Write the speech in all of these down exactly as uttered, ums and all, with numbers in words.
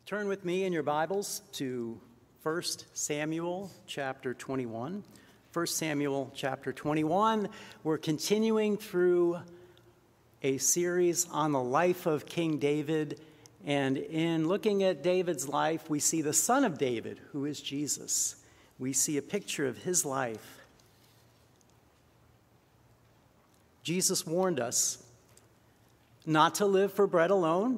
Turn with me in your Bibles to First Samuel chapter twenty-one. First Samuel chapter twenty-one. We're continuing through a series on the life of King David. And in looking at David's life, we see the son of David, who is Jesus. We see a picture of his life. Jesus warned us not to live for bread alone,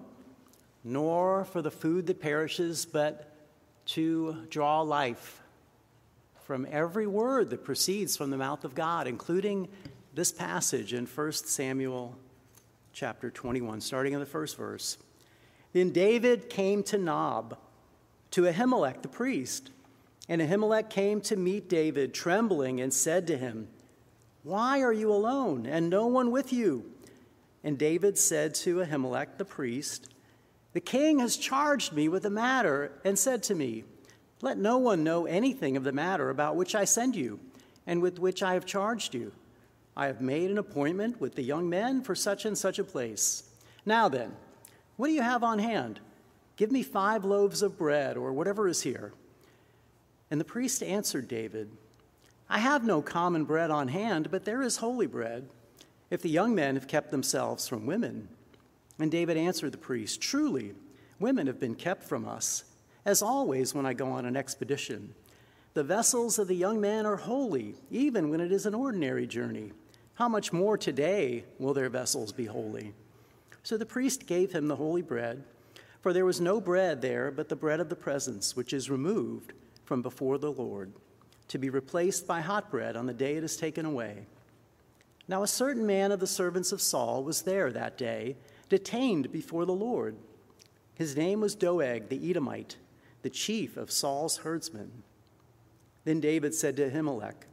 nor for the food that perishes, but to draw life from every word that proceeds from the mouth of God, including this passage in First Samuel chapter twenty-one, starting in the first verse. Then David came to Nob, to Ahimelech the priest, and Ahimelech came to meet David, trembling, and said to him, "Why are you alone, and no one with you?" And David said to Ahimelech the priest, "The king has charged me with a matter and said to me, 'Let no one know anything of the matter about which I send you and with which I have charged you. I have made an appointment with the young men for such and such a place. Now then, what do you have on hand? Give me five loaves of bread or whatever is here.' And the priest answered David, 'I have no common bread on hand, but there is holy bread, if the young men have kept themselves from women.' And David answered the priest, 'Truly, women have been kept from us, as always when I go on an expedition. The vessels of the young men are holy, even when it is an ordinary journey. How much more today will their vessels be holy?' So the priest gave him the holy bread, for there was no bread there but the bread of the presence, which is removed from before the Lord, to be replaced by hot bread on the day it is taken away. Now a certain man of the servants of Saul was there that day, detained before the Lord. His name was Doeg the Edomite, the chief of Saul's herdsmen. Then David said to Ahimelech,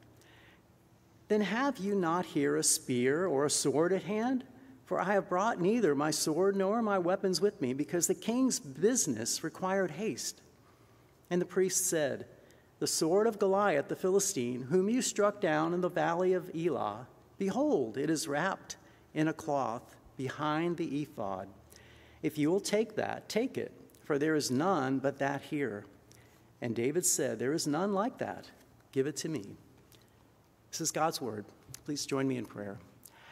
'Then have you not here a spear or a sword at hand? For I have brought neither my sword nor my weapons with me, because the king's business required haste.' And the priest said, 'The sword of Goliath the Philistine, whom you struck down in the valley of Elah, behold, it is wrapped in a cloth behind the ephod. If you will take that, take it, for there is none but that here.' And David said, 'There is none like that. Give it to me.'" This is God's word. Please join me in prayer.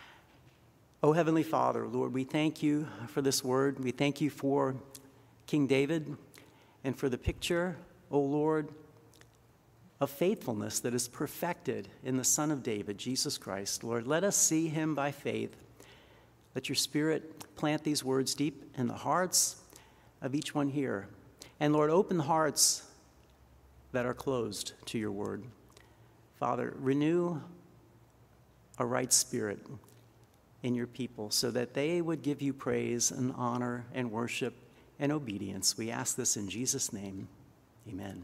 Oh, Heavenly Father, Lord, we thank you for this word. We thank you for King David and for the picture, oh Lord, of faithfulness that is perfected in the Son of David, Jesus Christ. Lord, let us see him by faith. Let your Spirit plant these words deep in the hearts of each one here. And Lord, open hearts that are closed to your word. Father, renew a right spirit in your people so that they would give you praise and honor and worship and obedience. We ask this in Jesus' name. Amen.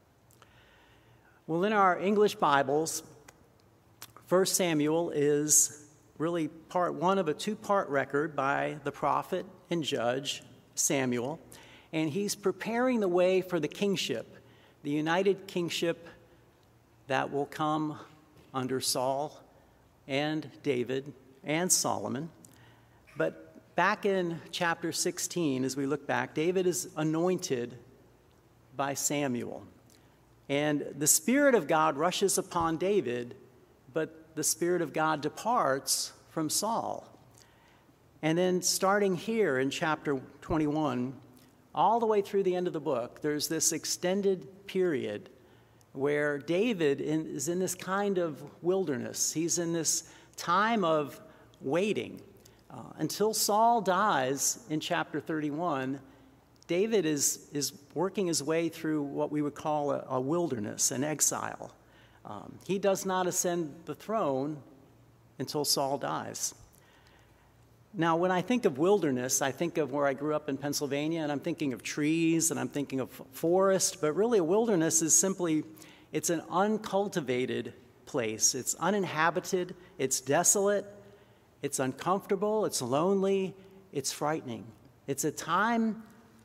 Well, in our English Bibles, First Samuel is really part one of a two-part record by the prophet and judge Samuel, and he's preparing the way for the kingship, the united kingship that will come under Saul and David and Solomon. But back in chapter sixteen, as we look back, David is anointed by Samuel, and the Spirit of God rushes upon David, but the Spirit of God departs from Saul. And then starting here in chapter twenty-one, all the way through the end of the book, there's this extended period where David in, is in this kind of wilderness. He's in this time of waiting. Uh, until Saul dies in chapter thirty-one, David is, is working his way through what we would call a, a wilderness, an exile. Um, he does not ascend the throne until Saul dies. Now, when I think of wilderness, I think of where I grew up in Pennsylvania, and I'm thinking of trees, and I'm thinking of forest, but really a wilderness is simply, it's an uncultivated place. It's uninhabited, it's desolate, it's uncomfortable, it's lonely, it's frightening. It's a time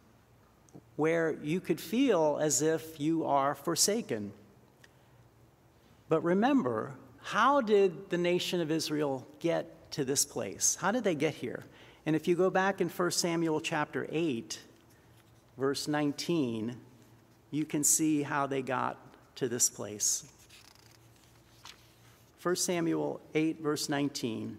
where you could feel as if you are forsaken. But remember, how did the nation of Israel get to this place? How did they get here? And if you go back in First Samuel chapter eight, verse nineteen, you can see how they got to this place. First Samuel eight, verse nineteen.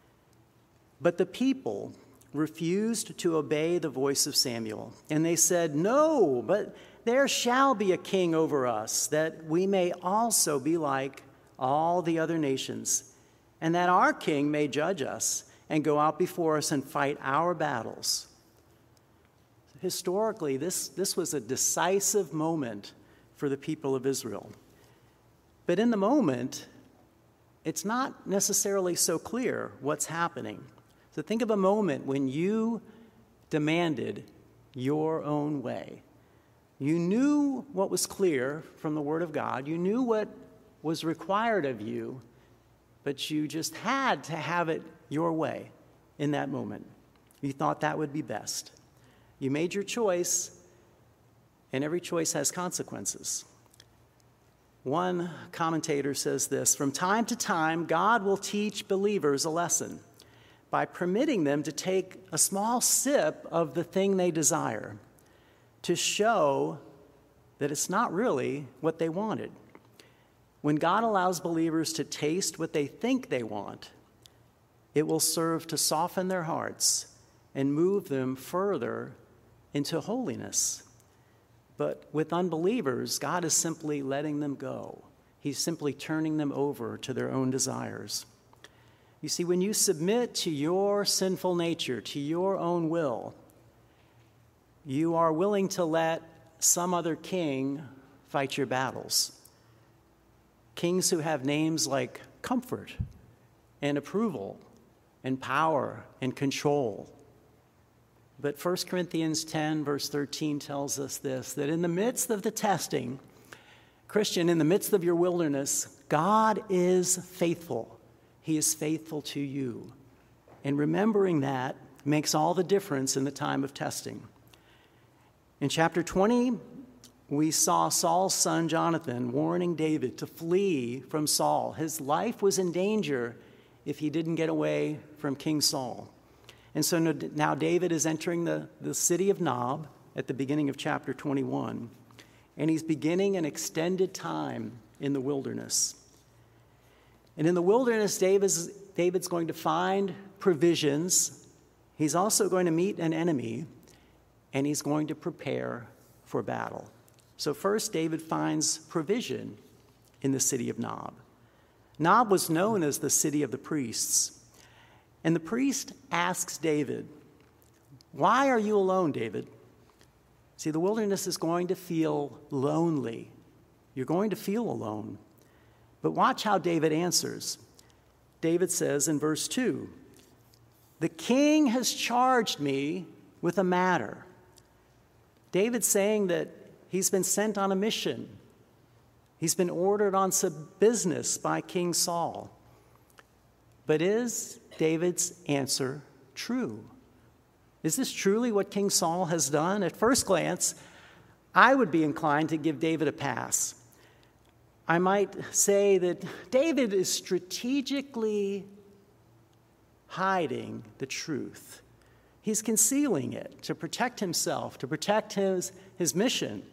But the people refused to obey the voice of Samuel, and they said, "No, but there shall be a king over us, that we may also be like all the other nations, and that our king may judge us and go out before us and fight our battles." Historically, this, this was a decisive moment for the people of Israel. But in the moment, it's not necessarily so clear what's happening. So think of a moment when you demanded your own way. You knew what was clear from the Word of God. You knew what was required of you, but you just had to have it your way in that moment. You thought that would be best. You made your choice, and every choice has consequences. One commentator says this: "From time to time, God will teach believers a lesson by permitting them to take a small sip of the thing they desire, to show that it's not really what they wanted. When God allows believers to taste what they think they want, it will serve to soften their hearts and move them further into holiness. But with unbelievers, God is simply letting them go. He's simply turning them over to their own desires." You see, when you submit to your sinful nature, to your own will, you are willing to let some other king fight your battles. Kings who have names like comfort and approval and power and control. But First Corinthians ten, verse thirteen tells us this, that in the midst of the testing, Christian, in the midst of your wilderness, God is faithful. He is faithful to you. And remembering that makes all the difference in the time of testing. In chapter twenty, we saw Saul's son Jonathan warning David to flee from Saul. His life was in danger if he didn't get away from King Saul. And so now David is entering the, the city of Nob at the beginning of chapter twenty-one, and he's beginning an extended time in the wilderness. And in the wilderness, David's, David's going to find provisions. He's also going to meet an enemy, and he's going to prepare for battle. So first, David finds provision in the city of Nob. Nob was known as the city of the priests. And the priest asks David, "Why are you alone, David?" See, the wilderness is going to feel lonely. You're going to feel alone. But watch how David answers. David says in verse two, "The king has charged me with a matter." David's saying that he's been sent on a mission. He's been ordered on some business by King Saul. But is David's answer true? Is this truly what King Saul has done? At first glance, I would be inclined to give David a pass. I might say that David is strategically hiding the truth. He's concealing it to protect himself, to protect his, his mission.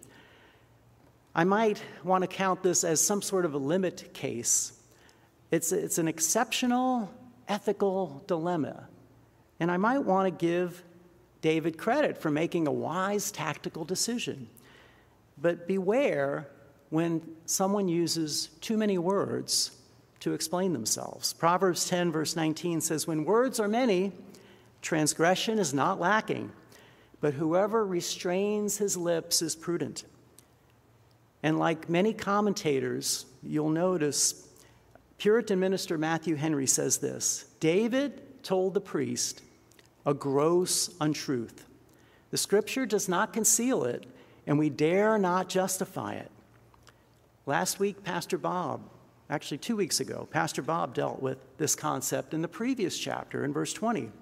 I might want to count this as some sort of a limit case. It's, it's an exceptional ethical dilemma. And I might want to give David credit for making a wise tactical decision. But beware when someone uses too many words to explain themselves. Proverbs ten, verse nineteen says, "When words are many, transgression is not lacking, but whoever restrains his lips is prudent." And like many commentators, you'll notice Puritan minister Matthew Henry says this: David told the priest a gross untruth. The scripture does not conceal it, and we dare not justify it. Last week, Pastor Bob, actually two weeks ago, Pastor Bob dealt with this concept in the previous chapter in verse twenty.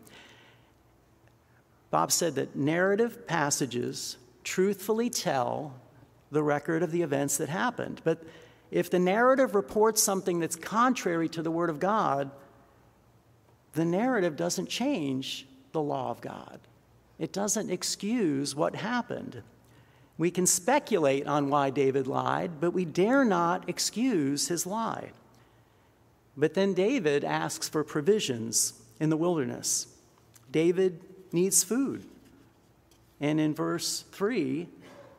Bob said that narrative passages truthfully tell the record of the events that happened. But if the narrative reports something that's contrary to the Word of God, the narrative doesn't change the law of God. It doesn't excuse what happened. We can speculate on why David lied, but we dare not excuse his lie. But then David asks for provisions in the wilderness. David needs food. And in verse three,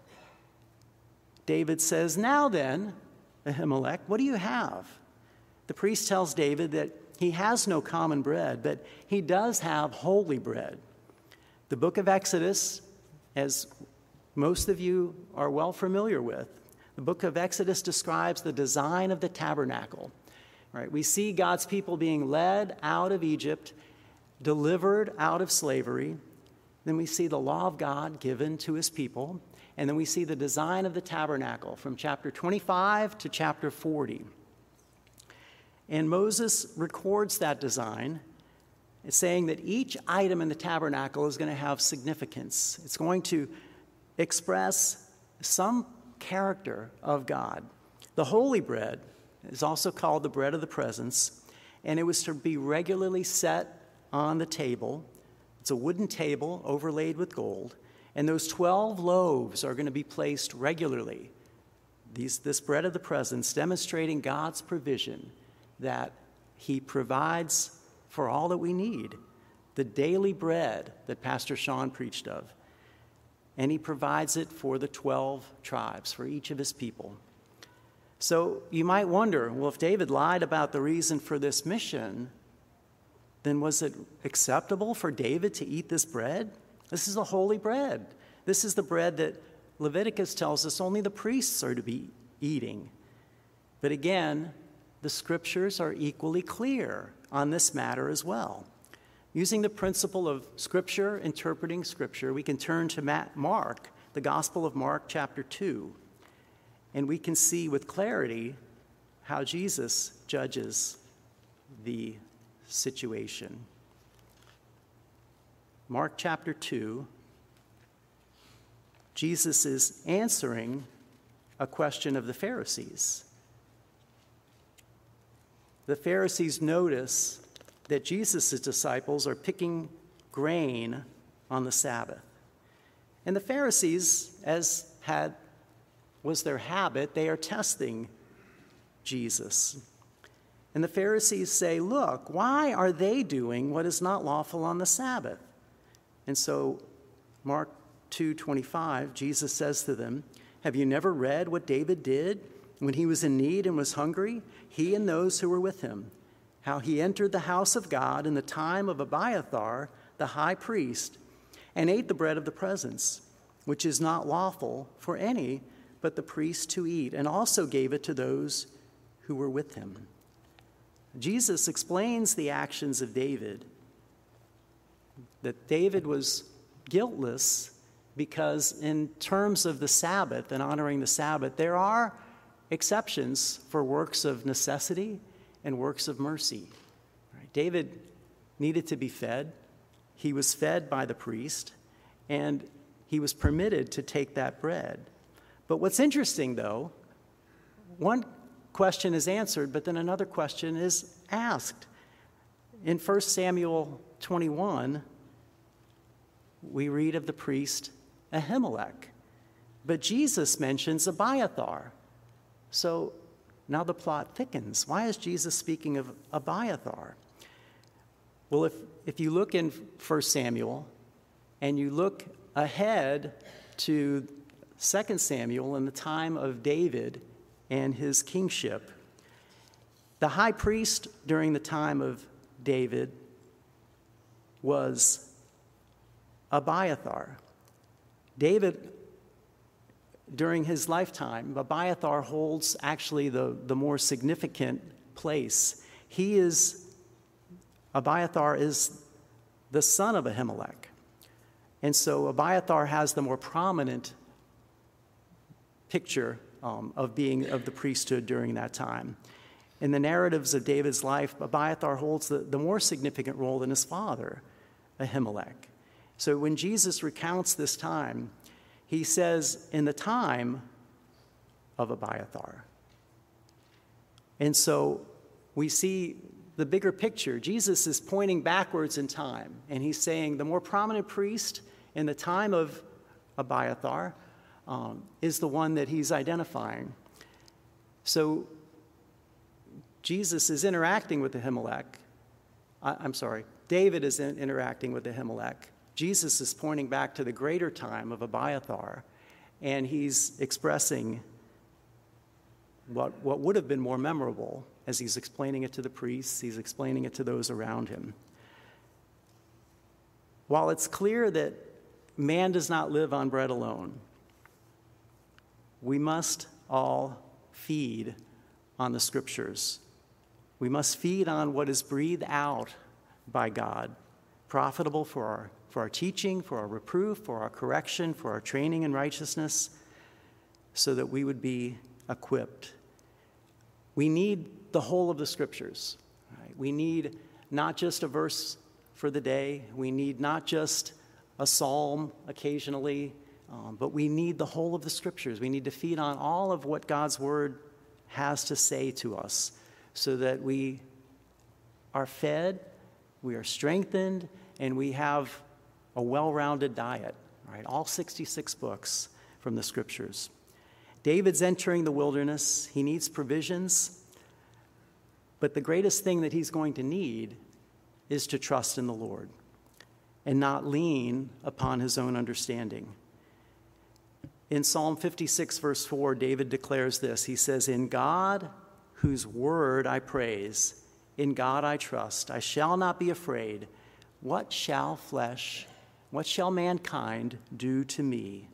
David says, "Now then, Ahimelech, what do you have?" The priest tells David that he has no common bread, but he does have holy bread. The book of Exodus, as most of you are well familiar with, the book of Exodus describes the design of the tabernacle. Right? We see God's people being led out of Egypt, delivered out of slavery. Then we see the law of God given to his people. And then we see the design of the tabernacle from chapter twenty-five to chapter forty. And Moses records that design, saying that each item in the tabernacle is going to have significance. It's going to express some character of God. The holy bread is also called the bread of the presence, and it was to be regularly set on the table. It's a wooden table overlaid with gold, and those twelve loaves are going to be placed regularly. These, this bread of the presence demonstrating God's provision, that he provides for all that we need, the daily bread that Pastor Sean preached of. And he provides it for the twelve tribes, for each of his people. So you might wonder, well, if David lied about the reason for this mission, then was it acceptable for David to eat this bread? This is a holy bread. This is the bread that Leviticus tells us only the priests are to be eating. But again, the scriptures are equally clear on this matter as well. Using the principle of Scripture interpreting Scripture, we can turn to Mark, the Gospel of Mark, chapter two, and we can see with clarity how Jesus judges the situation. Mark chapter two, Jesus is answering a question of the Pharisees. The Pharisees notice that Jesus' disciples are picking grain on the Sabbath. And the Pharisees, as had was their habit, they are testing Jesus. And the Pharisees say, "Look, why are they doing what is not lawful on the Sabbath?" And so Mark two twenty-five, Jesus says to them, "Have you never read what David did when he was in need and was hungry, he and those who were with him? How he entered the house of God in the time of Abiathar, the high priest, and ate the bread of the presence, which is not lawful for any but the priest to eat, and also gave it to those who were with him." Jesus explains the actions of David, that David was guiltless because in terms of the Sabbath and honoring the Sabbath, there are exceptions for works of necessity and works of mercy. Right? David needed to be fed. He was fed by the priest, and he was permitted to take that bread. But what's interesting, though, one question is answered, but then another question is asked. In First Samuel twenty-one, we read of the priest Ahimelech, but Jesus mentions Abiathar. So now the plot thickens. Why is Jesus speaking of Abiathar? Well, if, if you look in First Samuel and you look ahead to Second Samuel in the time of David and his kingship, the high priest during the time of David was Abiathar. David, during his lifetime, Abiathar holds actually the, the more significant place. He is, Abiathar is the son of Ahimelech. And so Abiathar has the more prominent picture um, of being of the priesthood during that time. In the narratives of David's life, Abiathar holds the, the more significant role than his father, Ahimelech. So when Jesus recounts this time, he says, in the time of Abiathar. And so we see the bigger picture. Jesus is pointing backwards in time, and he's saying the more prominent priest in the time of Abiathar um, is the one that he's identifying. So Jesus is interacting with Ahimelech. I, I'm sorry, David is in, interacting with Ahimelech. Jesus is pointing back to the greater time of Abiathar, and he's expressing what, what would have been more memorable as he's explaining it to the priests, he's explaining it to those around him. While it's clear that man does not live on bread alone, we must all feed on the Scriptures. We must feed on what is breathed out by God, profitable for our, for our teaching, for our reproof, for our correction, for our training in righteousness, so that we would be equipped. We need the whole of the Scriptures. Right? We need not just a verse for the day. We need not just a psalm occasionally, um, but we need the whole of the Scriptures. We need to feed on all of what God's Word has to say to us so that we are fed, we are strengthened, and we have a well-rounded diet. Right? All sixty-six books from the Scriptures. David's entering the wilderness. He needs provisions, but the greatest thing that he's going to need is to trust in the Lord and not lean upon his own understanding. In Psalm fifty-six, verse four, David declares this. He says, "In God, whose word I praise, in God I trust. I shall not be afraid. What shall flesh, what shall mankind do to me?"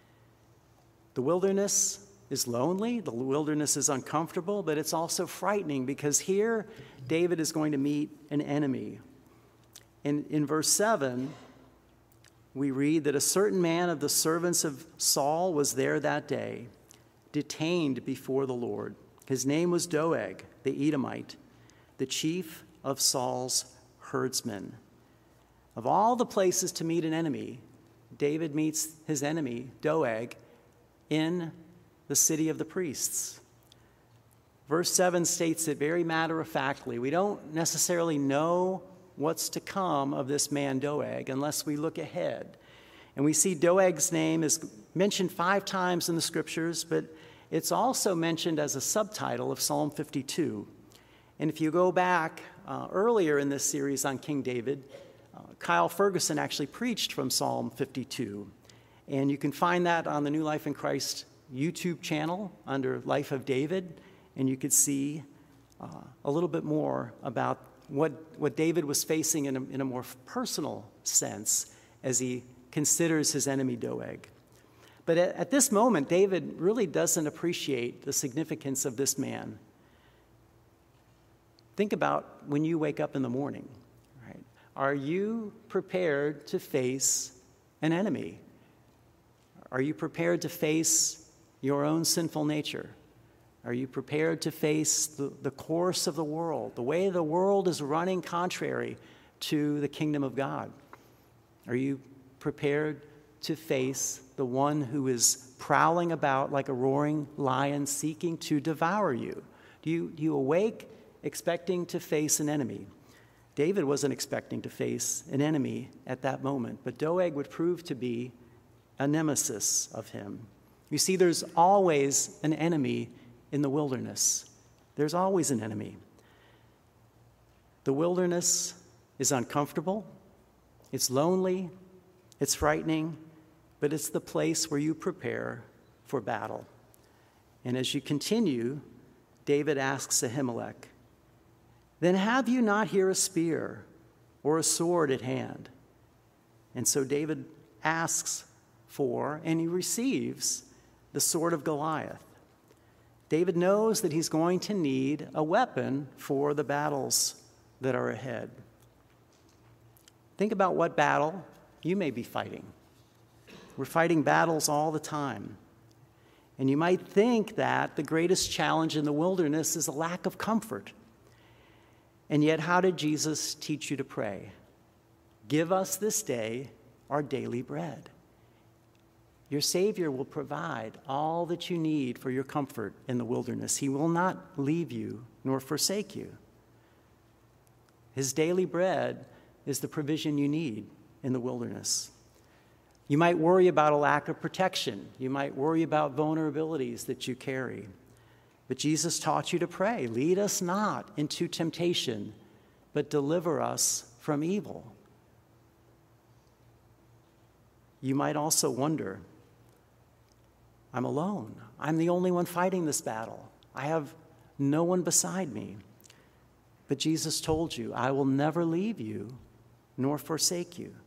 The wilderness is lonely, the wilderness is uncomfortable, but it's also frightening because here David is going to meet an enemy. In, in verse seven, we read that a certain man of the servants of Saul was there that day, detained before the Lord. His name was Doeg, the Edomite, the chief of Saul's herdsmen. Of all the places to meet an enemy, David meets his enemy, Doeg, in the city of the priests. Verse seven states it very matter-of-factly. We don't necessarily know what's to come of this man Doeg unless we look ahead. And we see Doeg's name is mentioned five times in the Scriptures, but it's also mentioned as a subtitle of Psalm fifty-two. And if you go back uh, earlier in this series on King David, uh, Kyle Ferguson actually preached from Psalm fifty-two. And you can find that on the New Life in Christ YouTube channel under Life of David, and you could see uh, a little bit more about what, what David was facing in a, in a more personal sense as he considers his enemy Doeg. But at, at this moment, David really doesn't appreciate the significance of this man. Think about when you wake up in the morning, right? Are you prepared to face an enemy? Are you prepared to face your own sinful nature? Are you prepared to face the, the course of the world, the way the world is running contrary to the kingdom of God? Are you prepared to face the one who is prowling about like a roaring lion seeking to devour you? Do you, do you awake expecting to face an enemy? David wasn't expecting to face an enemy at that moment, but Doeg would prove to be a nemesis of him. You see, there's always an enemy in the wilderness. There's always an enemy. The wilderness is uncomfortable, it's lonely, it's frightening, but it's the place where you prepare for battle. And as you continue, David asks Ahimelech, "Then have you not here a spear or a sword at hand?" And so David asks for, and he receives, the sword of Goliath. David knows that he's going to need a weapon for the battles that are ahead. Think about what battle you may be fighting. We're fighting battles all the time. And you might think that the greatest challenge in the wilderness is a lack of comfort. And yet, how did Jesus teach you to pray? "Give us this day our daily bread." Your Savior will provide all that you need for your comfort in the wilderness. He will not leave you nor forsake you. His daily bread is the provision you need in the wilderness. You might worry about a lack of protection. You might worry about vulnerabilities that you carry. But Jesus taught you to pray, lead us not into temptation, but deliver us from evil. You might also wonder, I'm alone. I'm the only one fighting this battle. I have no one beside me. But Jesus told you, I will never leave you nor forsake you.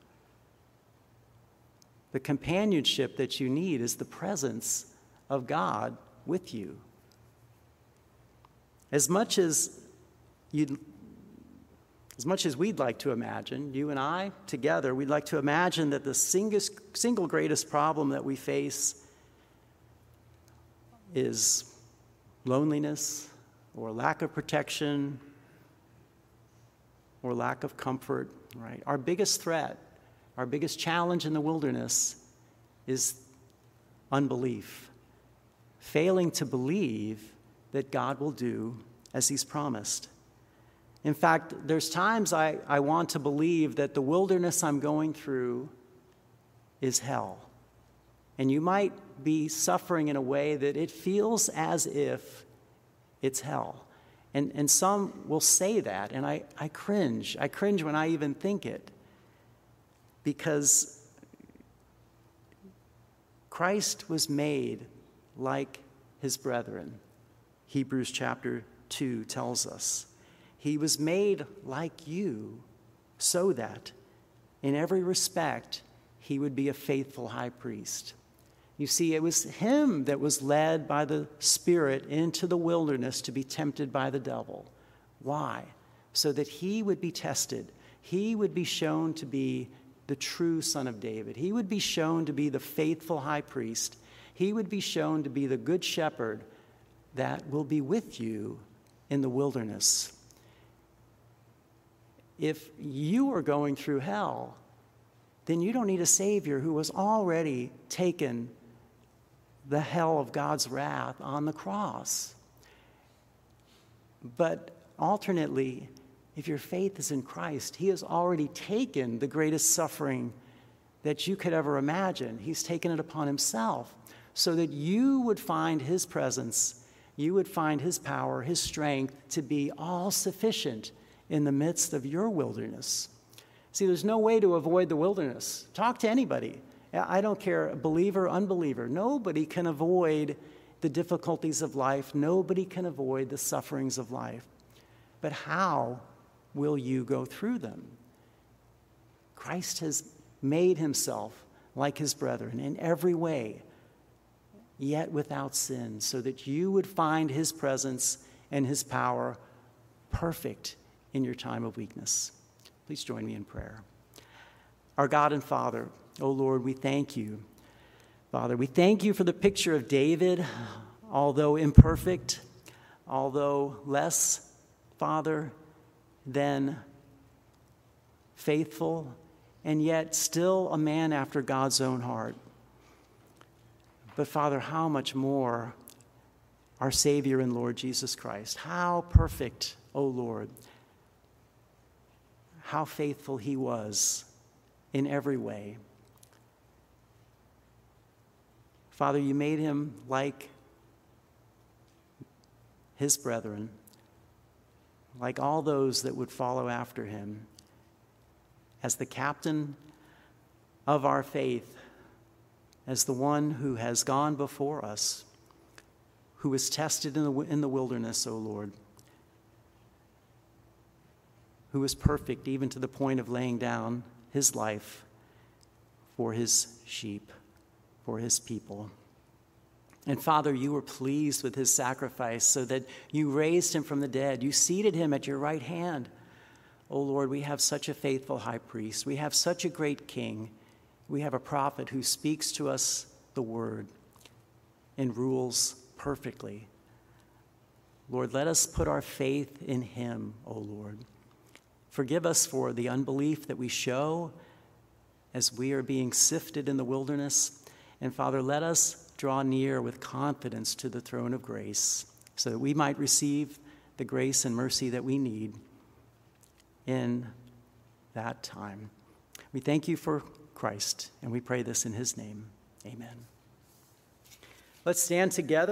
The companionship that you need is the presence of God with you. As much as you'd, as much as we'd like to imagine, you and I together, we'd like to imagine that the single, single greatest problem that we face is loneliness or lack of protection or lack of comfort, right? Our biggest threat, our biggest challenge in the wilderness is unbelief, failing to believe that God will do as he's promised. In fact, there's times I, I want to believe that the wilderness I'm going through is hell. And you might be suffering in a way that it feels as if it's hell. And, and some will say that, and I, I cringe. I cringe when I even think it. Because Christ was made like his brethren. Hebrews chapter two tells us. He was made like you so that in every respect he would be a faithful high priest. You see, it was him that was led by the Spirit into the wilderness to be tempted by the devil. Why? So that he would be tested. He would be shown to be the true Son of David. He would be shown to be the faithful high priest. He would be shown to be the good shepherd that will be with you in the wilderness. If you are going through hell, then you don't need a Savior who has already taken the hell of God's wrath on the cross. But alternately, if your faith is in Christ, he has already taken the greatest suffering that you could ever imagine. He's taken it upon himself so that you would find his presence, you would find his power, his strength to be all sufficient in the midst of your wilderness. See, there's no way to avoid the wilderness. Talk to anybody. I don't care, believer, unbeliever. Nobody can avoid the difficulties of life. Nobody can avoid the sufferings of life. But how will you go through them? Christ has made himself like his brethren in every way, yet without sin, so that you would find his presence and his power perfect in your time of weakness. Please join me in prayer. Our God and Father, O Lord, we thank you. Father, we thank you for the picture of David, although imperfect, although less, Father, than faithful, and yet still a man after God's own heart. But Father, how much more our Savior and Lord Jesus Christ. How perfect, O Lord. How faithful he was in every way. Father, you made him like his brethren, like all those that would follow after him, as the captain of our faith, as the one who has gone before us, who was tested in the, in the wilderness, O Lord, who was perfect even to the point of laying down his life for his sheep, for his people. And Father, you were pleased with his sacrifice so that you raised him from the dead. You seated him at your right hand. Oh Lord, we have such a faithful high priest. We have such a great king. We have a prophet who speaks to us the word and rules perfectly. Lord, let us put our faith in him, O Lord. Forgive us for the unbelief that we show as we are being sifted in the wilderness. And Father, let us draw near with confidence to the throne of grace so that we might receive the grace and mercy that we need in that time. We thank you for Christ. And we pray this in his name. Amen. Let's stand together.